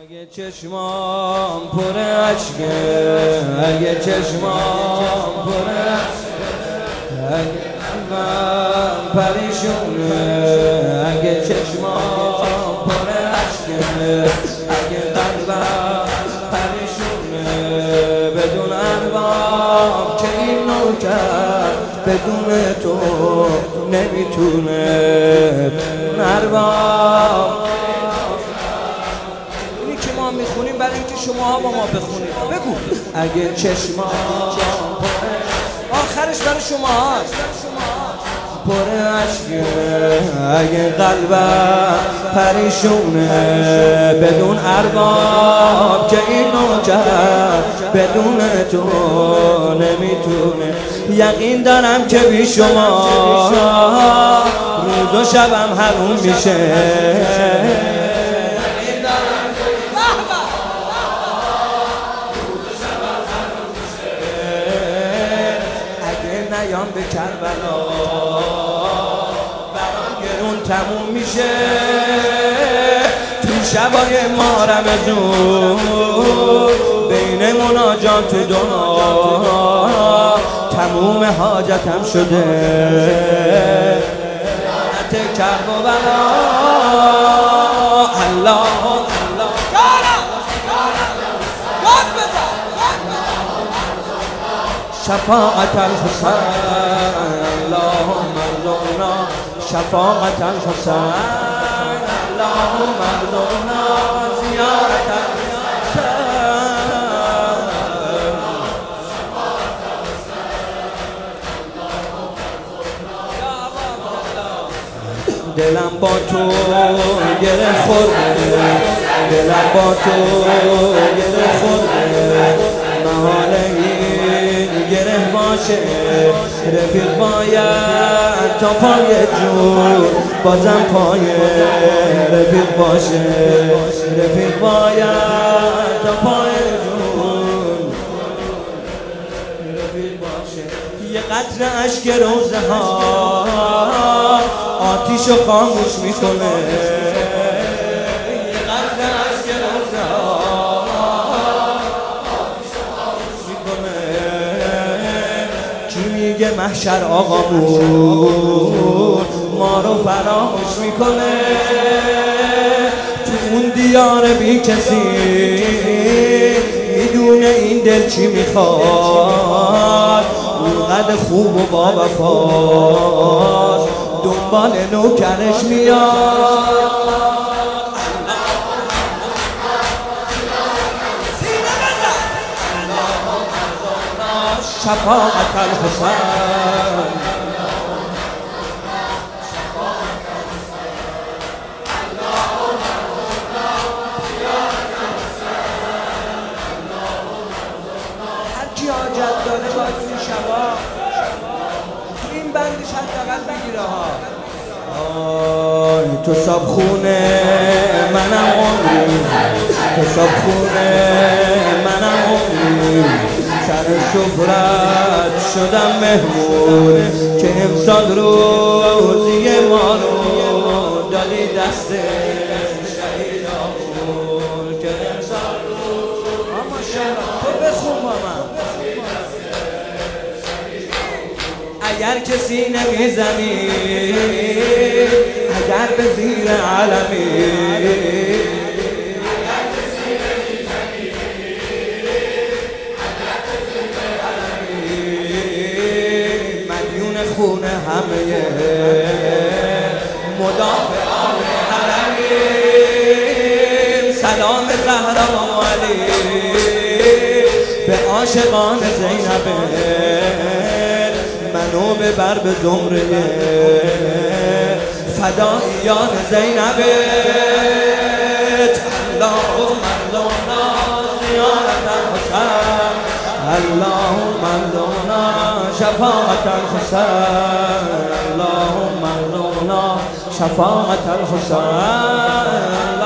اگه چشمام پر اشکه، اگه چشمام پر اشکه، اگه قلبم پریشونه، اگه چشمام پر اشکه، اگه قلبم پریشونه، بدون ارباب که این نوکر بدون تو نمیتونه. ارباب میخونیم برای اینکه شما با ما بخونید. بگو اگه چشما آخرش برای شما هست پر اشکه، اگه قلبم پریشونه، بدون ارباب که این نوکر بدون تو نمیتونه. یقین دارم که بی شما روز و شبم حروم میشه. نیام به کربلا برام گرون تموم میشه. تو شبای ما رمضون بین مناجات و دعا تموم حاجتم شده. لعنت کرب و بلا الله شفاعت الحسین اللهم ارزقنا شفاعت الحسین اللهم ارزقنا زیارت الحسین. دلم با تو گره خورده، دلم با تو گره خورده، محاله گره باشه رفیق باید تا پای جون بازم پای رفیق باشه. رفیق باید تا پای جون رفیق باشه. یه قطره اشک روزه ها آتیشو خاموش میکنه. میگه محشر آقامون ما رو فراموش میکنه. تو اون دیار بی کسی میدونه این دل چی میخواد. اونقدر خوب و با وفاست دنبال نوکرش میاد. شفاعت الحسین هر کی حاجت داره باید این شبا این بندش حداقل بگیره ها. تو صابخونه منم عمری، تو صابخونه منم عمری، سر سفرت شدم مهمون که امسال روزی ما رو دادی دست شهیدامون. که امسال اما شهر تو بخون با من. اگر کسی نمیزنی، اگر به زیر علمی، خونه همه مدافعان حرمیم. سلام زهرا و علی به عاشقان زینب، منو ببر به زمره فداییان زینب. اللهم ارزقنا زیارت الحسین اللهم ارزقنا شفاعت الحسین اللهم ارزقنا شفاعت الحسین.